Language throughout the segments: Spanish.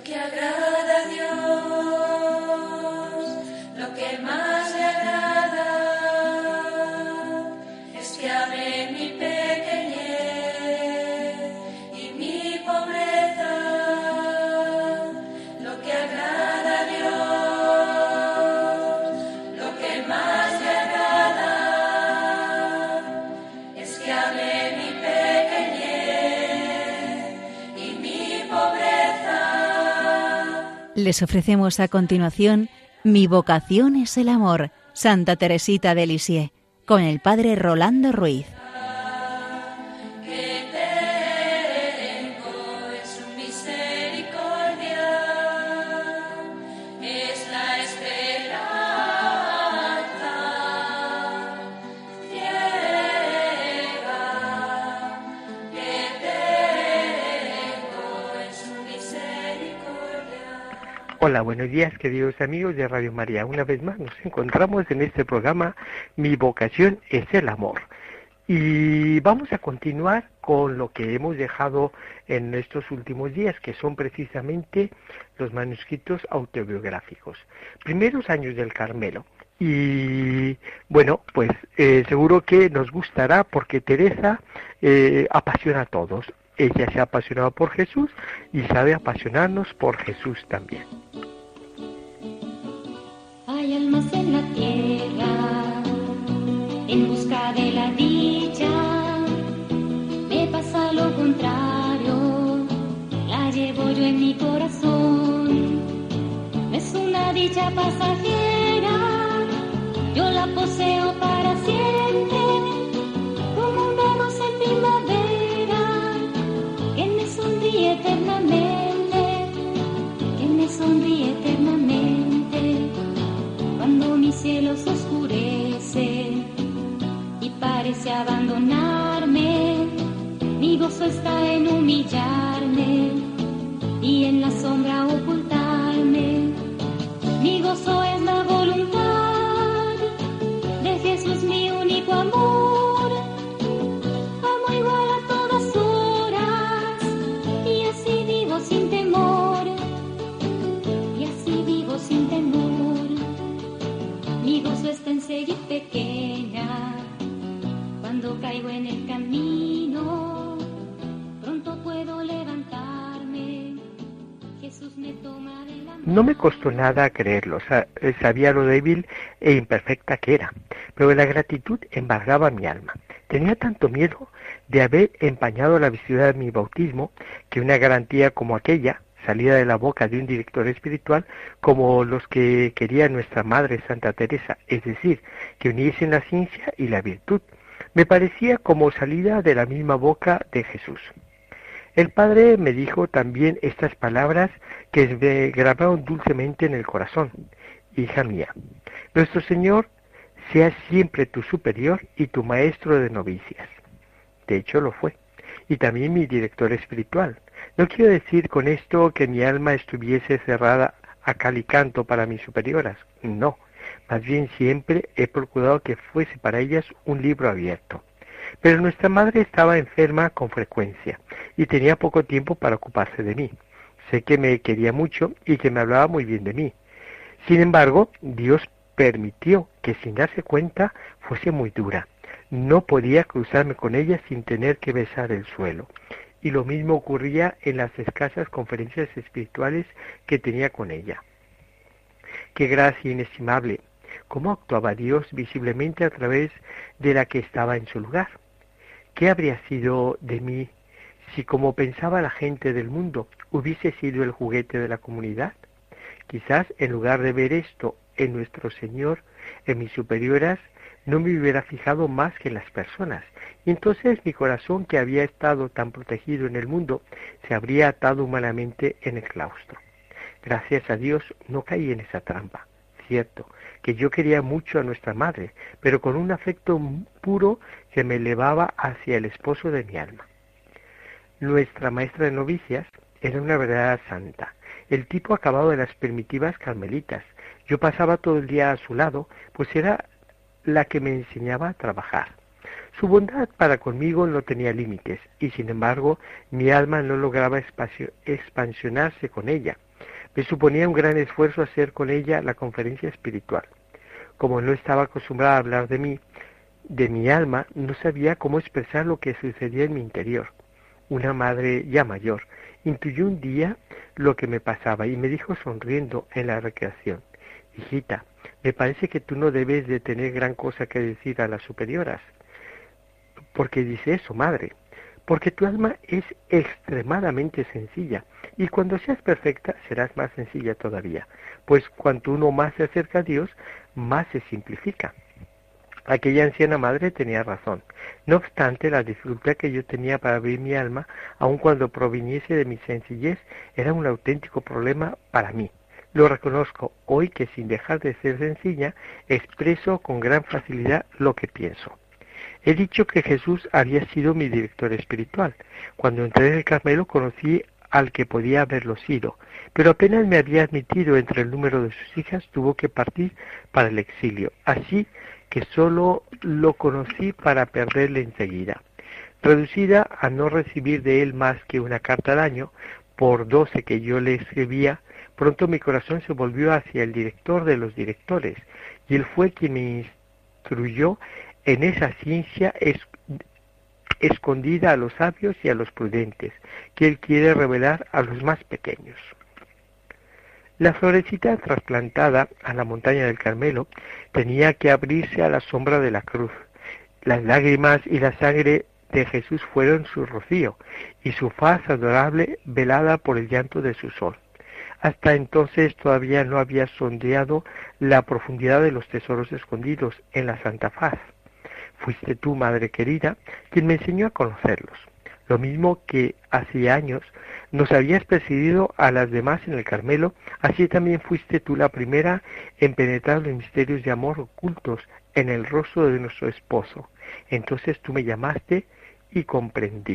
que agrada a Dios, lo que más le agrada es que ame mi pequeñez y mi pobreza. Lo que agrada a Dios, lo que más le agrada es que ame mi pequeñez y mi pobreza. Les ofrecemos a continuación Mi vocación es el amor, Santa Teresita de Lisieux, con el padre Rolando Ruiz. Que tengo en su misericordia, es la esperanza ciega que tengo en su misericordia. Hola, buenos días, queridos amigos de Radio María. Una vez más nos encontramos en este programa Mi vocación es el amor. Y vamos a continuar con lo que hemos dejado en estos últimos días, que son precisamente los manuscritos autobiográficos. Primeros años del Carmelo. Y bueno, pues seguro que nos gustará porque Teresa apasiona a todos. Ella se ha apasionado por Jesús y sabe apasionarnos por Jesús también. Hay almas en la tierra en busca de la dicha. Me pasa lo contrario, la llevo yo en mi corazón. Es una dicha pasajera, yo la poseo para siempre, como una rosa en primavera que me sonríe eternamente, que me sonríe eternamente. Cuando mi cielo se oscurece y parece abandonarme, mi gozo está en humillarme y en la sombra ocultarme. Mi gozo es la voluntad de Jesús, mi único amor. Amo igual a todas horas y así vivo sin temor, y así vivo sin temor. Mi gozo está en seguir pequeña, cuando caigo en el camino, pronto puedo levantarme, Jesús me toma de la mano. No me costó nada creerlo, sabía lo débil e imperfecta que era, pero la gratitud embargaba mi alma. Tenía tanto miedo de haber empañado la vestidura de mi bautismo que una garantía como aquella, salida de la boca de un director espiritual como los que quería nuestra Madre Santa Teresa, es decir, que uniesen la ciencia y la virtud, me parecía como salida de la misma boca de Jesús. El Padre me dijo también estas palabras que me grabaron dulcemente en el corazón. Hija mía, nuestro Señor sea siempre tu superior y tu maestro de novicias. De hecho lo fue, y también mi director espiritual. No quiero decir con esto que mi alma estuviese cerrada a cal y canto para mis superioras, no, más bien siempre he procurado que fuese para ellas un libro abierto. Pero nuestra madre estaba enferma con frecuencia y tenía poco tiempo para ocuparse de mí. Sé que me quería mucho y que me hablaba muy bien de mí. Sin embargo, Dios permitió que sin darse cuenta fuese muy dura. No podía cruzarme con ella sin tener que besar el suelo. Y lo mismo ocurría en las escasas conferencias espirituales que tenía con ella. ¡Qué gracia inestimable! ¿Cómo actuaba Dios visiblemente a través de la que estaba en su lugar? ¿Qué habría sido de mí si, como pensaba la gente del mundo, hubiese sido el juguete de la comunidad? Quizás, en lugar de ver esto en nuestro Señor, en mis superioras, no me hubiera fijado más que en las personas, y entonces mi corazón, que había estado tan protegido en el mundo, se habría atado humanamente en el claustro. Gracias a Dios no caí en esa trampa. Cierto, que yo quería mucho a nuestra madre, pero con un afecto puro que me elevaba hacia el esposo de mi alma. Nuestra maestra de novicias era una verdadera santa, el tipo acabado de las primitivas carmelitas. Yo pasaba todo el día a su lado, pues era la que me enseñaba a trabajar. Su bondad para conmigo no tenía límites, y sin embargo mi alma no lograba expansionarse con ella. Me suponía un gran esfuerzo hacer con ella la conferencia espiritual. Como no estaba acostumbrada a hablar de mí, de mi alma, no sabía cómo expresar lo que sucedía en mi interior. Una madre ya mayor intuyó un día lo que me pasaba y me dijo sonriendo en la recreación: hijita, me parece que tú no debes de tener gran cosa que decir a las superioras. ¿Por qué dice eso, madre? Porque tu alma es extremadamente sencilla, y cuando seas perfecta serás más sencilla todavía, pues cuanto uno más se acerca a Dios, más se simplifica. Aquella anciana madre tenía razón. No obstante, la dificultad que yo tenía para abrir mi alma, aun cuando proviniese de mi sencillez, era un auténtico problema para mí. Lo reconozco hoy que sin dejar de ser sencilla, expreso con gran facilidad lo que pienso. He dicho que Jesús había sido mi director espiritual. Cuando entré en el Carmelo conocí al que podía haberlo sido, pero apenas me había admitido entre el número de sus hijas, tuvo que partir para el exilio, así que solo lo conocí para perderle enseguida. Reducida a no recibir de él más que una carta al año, por 12 que yo le escribía, pronto mi corazón se volvió hacia el director de los directores, y él fue quien me instruyó en esa ciencia escondida a los sabios y a los prudentes, que él quiere revelar a los más pequeños. La florecita trasplantada a la montaña del Carmelo tenía que abrirse a la sombra de la cruz. Las lágrimas y la sangre de Jesús fueron su rocío, y su faz adorable velada por el llanto de su sol. Hasta entonces todavía no había sondeado la profundidad de los tesoros escondidos en la Santa Faz. Fuiste tú, madre querida, quien me enseñó a conocerlos. Lo mismo que hace años nos habías presidido a las demás en el Carmelo, así también fuiste tú la primera en penetrar los misterios de amor ocultos en el rostro de nuestro esposo. Entonces tú me llamaste y comprendí.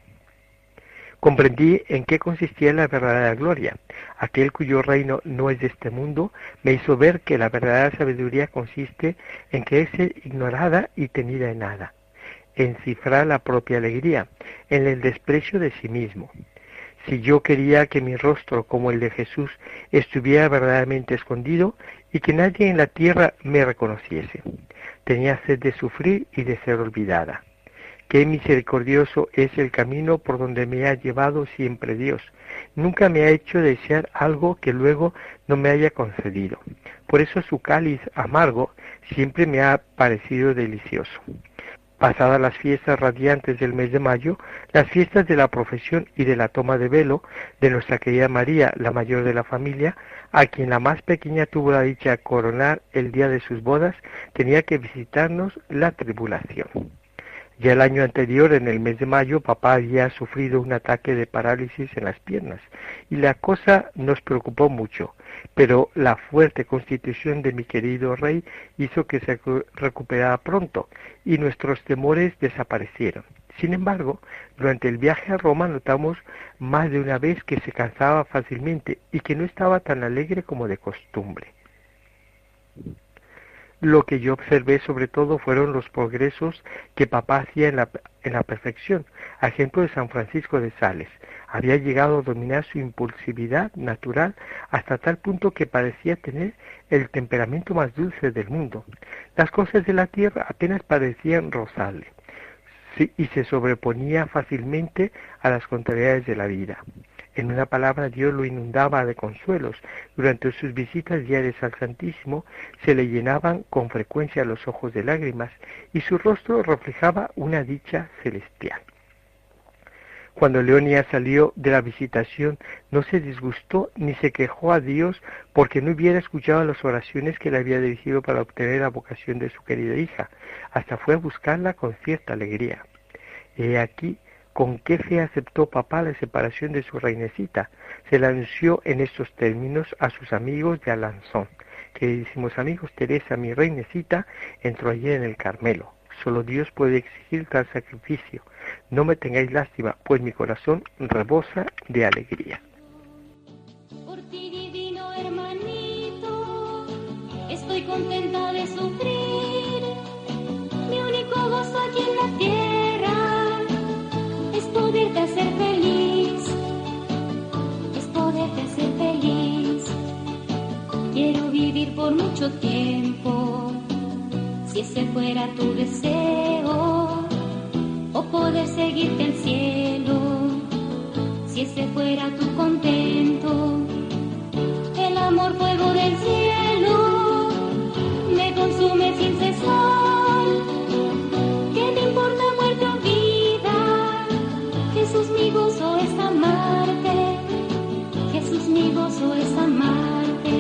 Comprendí en qué consistía la verdadera gloria. Aquel cuyo reino no es de este mundo me hizo ver que la verdadera sabiduría consiste en que es ignorada y tenida en nada, en cifrar la propia alegría, en el desprecio de sí mismo. Si yo quería que mi rostro, como el de Jesús, estuviera verdaderamente escondido y que nadie en la tierra me reconociese, tenía sed de sufrir y de ser olvidada. Qué misericordioso es el camino por donde me ha llevado siempre Dios. Nunca me ha hecho desear algo que luego no me haya concedido. Por eso su cáliz amargo siempre me ha parecido delicioso. Pasadas las fiestas radiantes del mes de mayo, las fiestas de la profesión y de la toma de velo de nuestra querida María, la mayor de la familia, a quien la más pequeña tuvo la dicha de coronar el día de sus bodas, tenía que visitarnos la tribulación. Ya el año anterior, en el mes de mayo, papá había sufrido un ataque de parálisis en las piernas, y la cosa nos preocupó mucho, pero la fuerte constitución de mi querido rey hizo que se recuperara pronto, y nuestros temores desaparecieron. Sin embargo, durante el viaje a Roma notamos más de una vez que se cansaba fácilmente y que no estaba tan alegre como de costumbre. Lo que yo observé sobre todo fueron los progresos que papá hacía en la perfección. A ejemplo de San Francisco de Sales, había llegado a dominar su impulsividad natural hasta tal punto que parecía tener el temperamento más dulce del mundo. Las cosas de la tierra apenas parecían rozarle, y se sobreponía fácilmente a las contrariedades de la vida. En una palabra, Dios lo inundaba de consuelos. Durante sus visitas diarias al Santísimo se le llenaban con frecuencia los ojos de lágrimas y su rostro reflejaba una dicha celestial. Cuando Leonia salió de la visitación, no se disgustó ni se quejó a Dios porque no hubiera escuchado las oraciones que le había dirigido para obtener la vocación de su querida hija. Hasta fue a buscarla con cierta alegría. He aquí con qué fe aceptó papá la separación de su reinecita. Se la anunció en estos términos a sus amigos de Alanzón. Queridísimos amigos, Teresa, mi reinecita, entró ayer en el Carmelo. Solo Dios puede exigir tal sacrificio. No me tengáis lástima, pues mi corazón rebosa de alegría. Por ti, divino hermanito, estoy contenta de sufrir. Mi único gozo aquí en la tierra es poderte hacer feliz, es poderte hacer feliz. ese fuera tu deseo, o poder seguirte al cielo, si ese fuera tu contento, el amor fuego del cielo me consume sin cesar. ¿Qué me importa muerte o vida? Jesús, mi gozo es amarte. Jesús, mi gozo es amarte.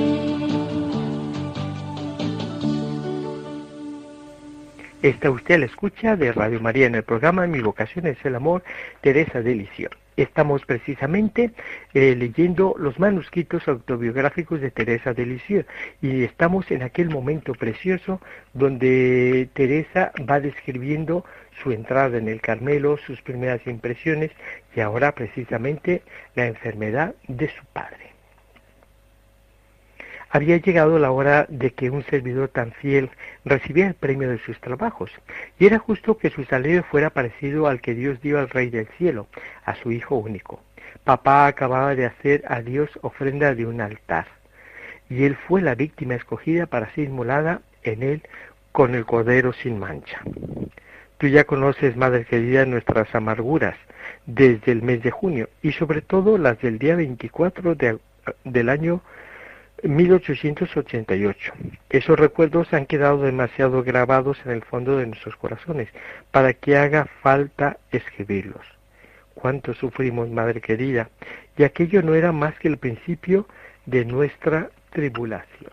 Está usted a la escucha de Radio María en el programa Mi vocación es el amor, Teresa de Lisieux. Estamos precisamente leyendo los manuscritos autobiográficos de Teresa de Lisieux y estamos en aquel momento precioso donde Teresa va describiendo su entrada en el Carmelo, sus primeras impresiones y ahora precisamente la enfermedad de su padre. Había llegado la hora de que un servidor tan fiel recibiera el premio de sus trabajos, y era justo que su salario fuera parecido al que Dios dio al Rey del Cielo, a su Hijo único. Papá acababa de hacer a Dios ofrenda de un altar, y él fue la víctima escogida para ser inmolada en él con el Cordero sin mancha. Tú ya conoces, Madre querida, nuestras amarguras desde el mes de junio, y sobre todo las del día 24 del año 1888. Esos recuerdos han quedado demasiado grabados en el fondo de nuestros corazones para que haga falta escribirlos. Cuánto sufrimos, Madre querida, y aquello no era más que el principio de nuestra tribulación.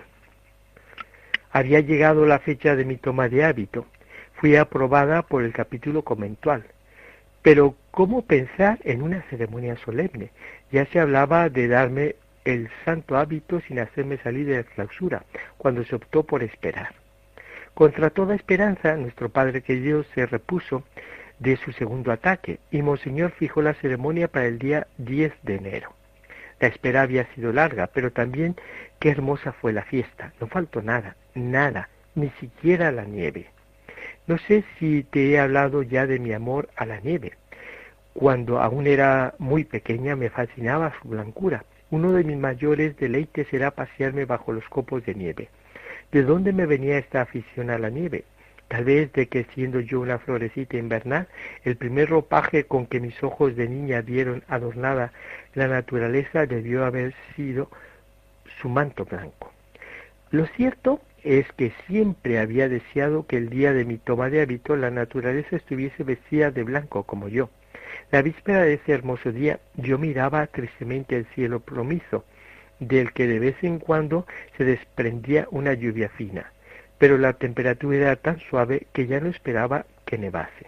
Había llegado la fecha de mi toma de hábito. Fui aprobada por el capítulo conventual. Pero ¿cómo pensar en una ceremonia solemne? Ya se hablaba de darme el santo hábito sin hacerme salir de la clausura, cuando se optó por esperar. Contra toda esperanza, nuestro Padre querido se repuso de su segundo ataque, y Monseñor fijó la ceremonia para el día 10 de enero. La espera había sido larga, pero también qué hermosa fue la fiesta. No faltó nada, ni siquiera la nieve. No sé si te he hablado ya de mi amor a la nieve. Cuando aún era muy pequeña me fascinaba su blancura. Uno de mis mayores deleites era pasearme bajo los copos de nieve. ¿De dónde me venía esta afición a la nieve? Tal vez de que siendo yo una florecita invernal, el primer ropaje con que mis ojos de niña vieron adornada la naturaleza debió haber sido su manto blanco. Lo cierto es que siempre había deseado que el día de mi toma de hábito la naturaleza estuviese vestida de blanco como yo. La víspera de ese hermoso día yo miraba tristemente el cielo plomizo, del que de vez en cuando se desprendía una lluvia fina, pero la temperatura era tan suave que ya no esperaba que nevase.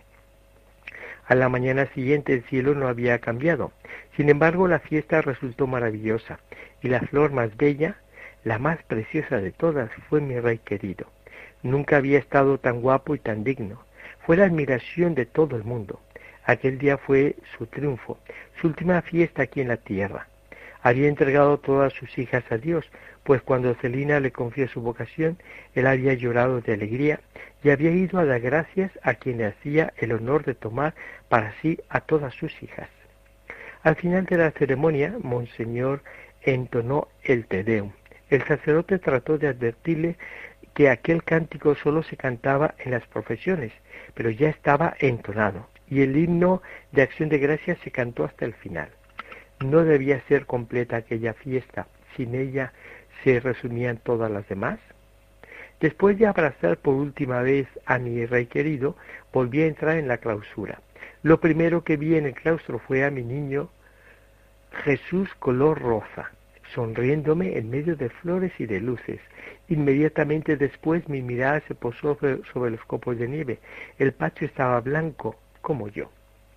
A la mañana siguiente el cielo no había cambiado, sin embargo la fiesta resultó maravillosa, y la flor más bella, la más preciosa de todas, fue mi Rey querido. Nunca había estado tan guapo y tan digno, fue la admiración de todo el mundo. Aquel día fue su triunfo, su última fiesta aquí en la tierra. Había entregado todas sus hijas a Dios, pues cuando Celina le confió su vocación, él había llorado de alegría y había ido a dar gracias a quien le hacía el honor de tomar para sí a todas sus hijas. Al final de la ceremonia, Monseñor entonó el Te Deum. El sacerdote trató de advertirle que aquel cántico solo se cantaba en las profesiones, pero ya estaba entonado, y el himno de acción de gracias se cantó hasta el final. ¿No debía ser completa aquella fiesta? ¿Sin ella se resumían todas las demás? Después de abrazar por última vez a mi Rey querido, volví a entrar en la clausura. Lo primero que vi en el claustro fue a mi niño Jesús color rosa, sonriéndome en medio de flores y de luces. Inmediatamente después mi mirada se posó sobre los copos de nieve. El patio estaba blanco como yo.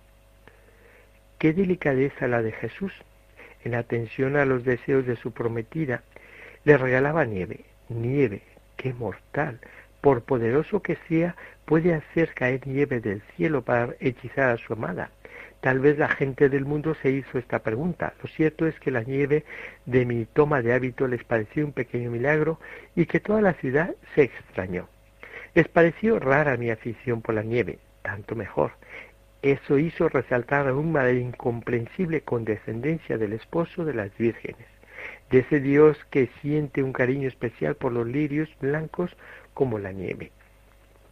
Qué delicadeza la de Jesús. En atención a los deseos de su prometida, le regalaba nieve. Nieve, qué mortal. Por poderoso que sea, puede hacer caer nieve del cielo para hechizar a su amada. Tal vez la gente del mundo se hizo esta pregunta. Lo cierto es que la nieve de mi toma de hábito les pareció un pequeño milagro y que toda la ciudad se extrañó. Les pareció rara mi afición por la nieve, tanto mejor. Eso hizo resaltar aún más la incomprensible condescendencia del esposo de las vírgenes, de ese Dios que siente un cariño especial por los lirios blancos como la nieve.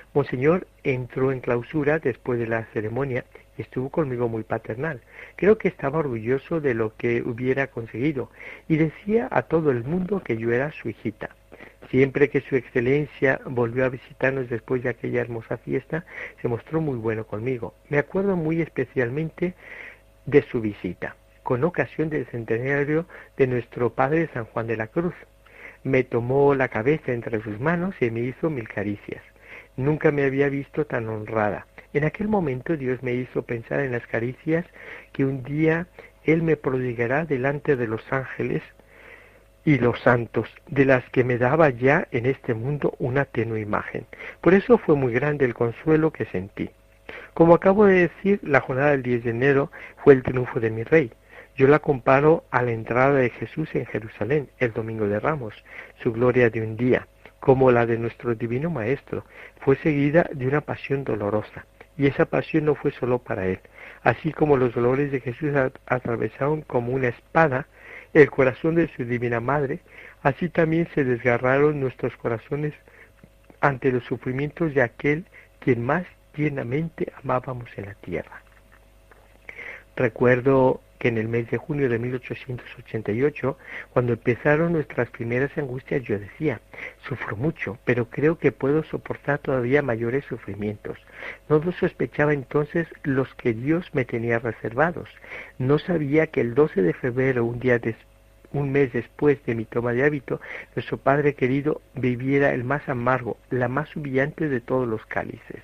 Monseñor entró en clausura después de la ceremonia y estuvo conmigo muy paternal. Creo que estaba orgulloso de lo que hubiera conseguido y decía a todo el mundo que yo era su hijita. Siempre que su excelencia volvió a visitarnos después de aquella hermosa fiesta, se mostró muy bueno conmigo. Me acuerdo muy especialmente de su visita, con ocasión del centenario de nuestro padre San Juan de la Cruz. Me tomó la cabeza entre sus manos y me hizo 1000 caricias. Nunca me había visto tan honrada. En aquel momento Dios me hizo pensar en las caricias que un día Él me prodigará delante de los ángeles y los santos, de las que me daba ya en este mundo una tenue imagen. Por eso fue muy grande el consuelo que sentí. Como acabo de decir, la jornada del 10 de enero fue el triunfo de mi Rey. Yo la comparo a la entrada de Jesús en Jerusalén, el Domingo de Ramos, su gloria de un día, como la de nuestro Divino Maestro, fue seguida de una pasión dolorosa, y esa pasión no fue solo para Él. Así como los dolores de Jesús atravesaron como una espada el corazón de su Divina Madre, así también se desgarraron nuestros corazones ante los sufrimientos de aquel quien más tiernamente amábamos en la tierra. Recuerdo que en el mes de junio de 1888, cuando empezaron nuestras primeras angustias, yo decía, sufro mucho, pero creo que puedo soportar todavía mayores sufrimientos. No sospechaba entonces los que Dios me tenía reservados. No sabía que el 12 de febrero, un mes después de mi toma de hábito, nuestro Padre querido viviera el más amargo, la más humillante de todos los cálices.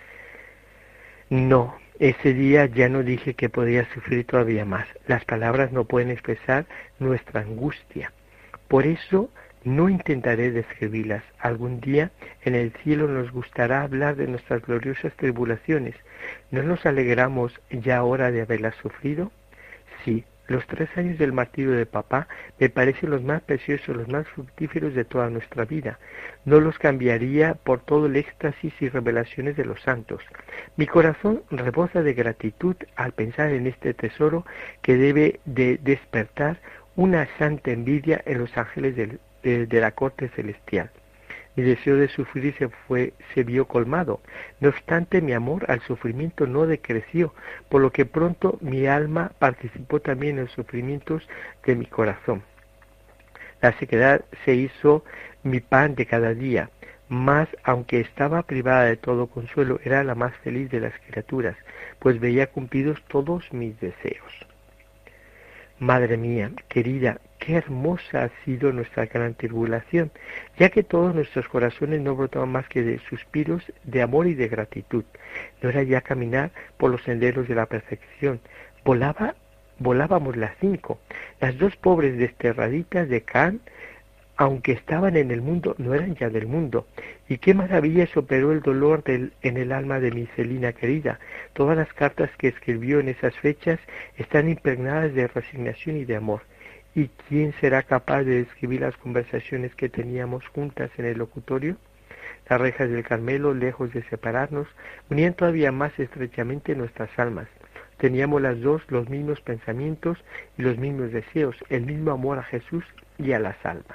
No, ese día ya no dije que podía sufrir todavía más. Las palabras no pueden expresar nuestra angustia. Por eso no intentaré describirlas. Algún día en el cielo nos gustará hablar de nuestras gloriosas tribulaciones. ¿No nos alegramos ya ahora de haberlas sufrido? Sí. Los 3 años del martirio de papá me parecen los más preciosos, los más fructíferos de toda nuestra vida. No los cambiaría por todo el éxtasis y revelaciones de los santos. Mi corazón rebosa de gratitud al pensar en este tesoro que debe de despertar una santa envidia en los ángeles de la corte celestial. Mi deseo de sufrir se vio colmado. No obstante, mi amor al sufrimiento no decreció, por lo que pronto mi alma participó también en los sufrimientos de mi corazón. La sequedad se hizo mi pan de cada día, mas aunque estaba privada de todo consuelo, era la más feliz de las criaturas, pues veía cumplidos todos mis deseos. Madre mía, querida, qué hermosa ha sido nuestra gran tribulación, ya que todos nuestros corazones no brotaban más que de suspiros de amor y de gratitud. No era ya caminar por los senderos de la perfección. Volábamos las 5. Las 2 pobres desterraditas de Can, aunque estaban en el mundo, no eran ya del mundo. Y qué maravilla operó el dolor en el alma de mi Celina querida. Todas las cartas que escribió en esas fechas están impregnadas de resignación y de amor. ¿Y quién será capaz de describir las conversaciones que teníamos juntas en el locutorio? Las rejas del Carmelo, lejos de separarnos, unían todavía más estrechamente nuestras almas. Teníamos las dos los mismos pensamientos y los mismos deseos, el mismo amor a Jesús y a las almas.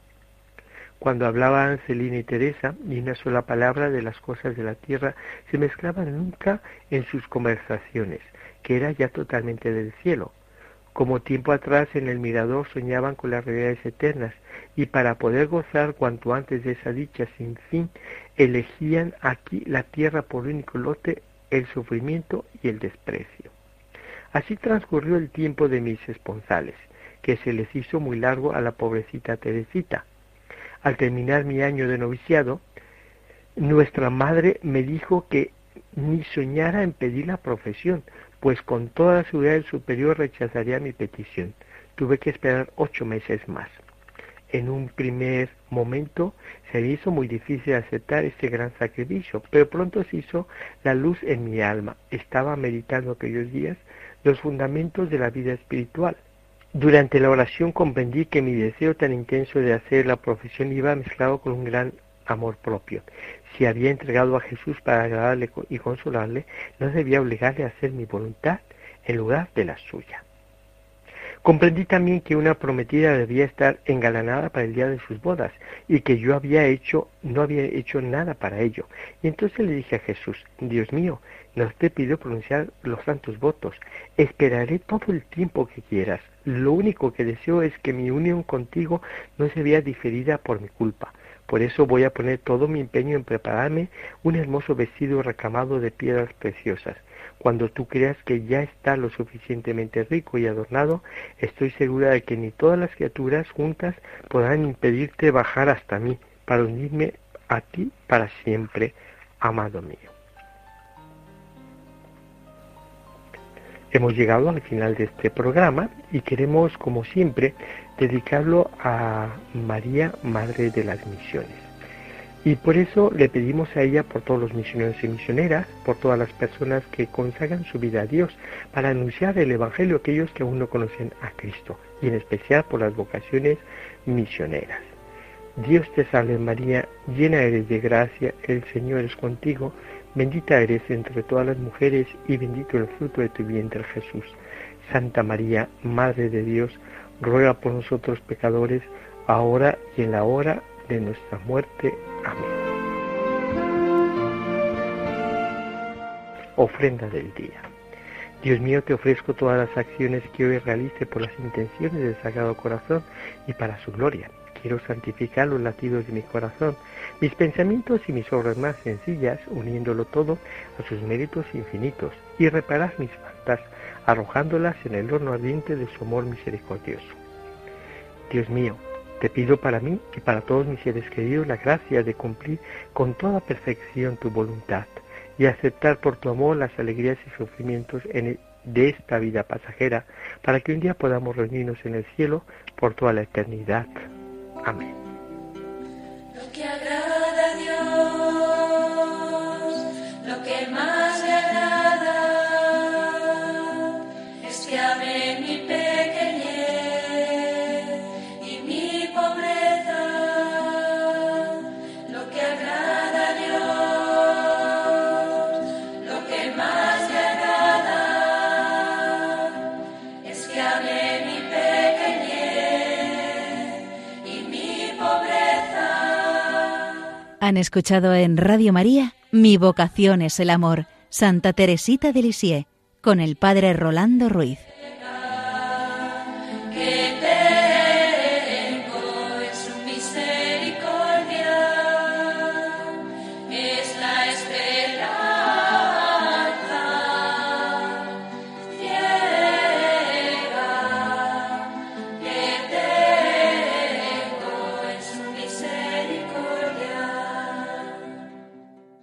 Cuando hablaban Celina y Teresa, ni una sola palabra de las cosas de la tierra se mezclaba nunca en sus conversaciones, que era ya totalmente del cielo. Como tiempo atrás en el mirador soñaban con las realidades eternas, y para poder gozar cuanto antes de esa dicha sin fin, elegían aquí la tierra por único lote, el sufrimiento y el desprecio. Así transcurrió el tiempo de mis esponsales, que se les hizo muy largo a la pobrecita Teresita. Al terminar mi año de noviciado, nuestra madre me dijo que ni soñara en pedir la profesión, pues con toda seguridad el superior rechazaría mi petición. Tuve que esperar 8 meses más. En un primer momento se me hizo muy difícil aceptar este gran sacrificio, pero pronto se hizo la luz en mi alma. Estaba meditando aquellos días los fundamentos de la vida espiritual. Durante la oración comprendí que mi deseo tan intenso de hacer la profesión iba mezclado con un gran amor propio. Si había entregado a Jesús para agradarle y consolarle, no debía obligarle a hacer mi voluntad en lugar de la suya. Comprendí también que una prometida debía estar engalanada para el día de sus bodas y que yo no había hecho nada para ello. Y entonces le dije a Jesús: Dios mío, no te pido pronunciar los santos votos. Esperaré todo el tiempo que quieras. Lo único que deseo es que mi unión contigo no se vea diferida por mi culpa. Por eso voy a poner todo mi empeño en prepararme un hermoso vestido recamado de piedras preciosas. Cuando tú creas que ya está lo suficientemente rico y adornado, estoy segura de que ni todas las criaturas juntas podrán impedirte bajar hasta mí, para unirme a ti para siempre, amado mío. Hemos llegado al final de este programa y queremos, como siempre, dedicarlo a María, Madre de las Misiones. Y por eso le pedimos a ella por todos los misioneros y misioneras, por todas las personas que consagran su vida a Dios para anunciar el Evangelio a aquellos que aún no conocen a Cristo, y en especial por las vocaciones misioneras. Dios te salve María, llena eres de gracia, el Señor es contigo, bendita eres entre todas las mujeres y bendito el fruto de tu vientre Jesús. Santa María, Madre de Dios, ruega por nosotros pecadores, ahora y en la hora de nuestra muerte. Amén. Ofrenda del día. Dios mío, te ofrezco todas las acciones que hoy realice por las intenciones del Sagrado Corazón y para su gloria. Quiero santificar los latidos de mi corazón, mis pensamientos y mis obras más sencillas, uniéndolo todo a sus méritos infinitos, y reparar mis faltas, arrojándolas en el horno ardiente de su amor misericordioso. Dios mío, te pido para mí y para todos mis seres queridos la gracia de cumplir con toda perfección tu voluntad y aceptar por tu amor las alegrías y sufrimientos de esta vida pasajera, para que un día podamos reunirnos en el cielo por toda la eternidad. Amén. Lo que agrada a Dios, lo que más le agrada, es que ame mi pequeñez y mi pobreza. Lo que agrada a Dios, lo que más le agrada, es que ame mi pequeñez y mi pobreza. Han escuchado en Radio María Mi vocación es el amor, Santa Teresita de Lisieux, con el Padre Rolando Ruiz.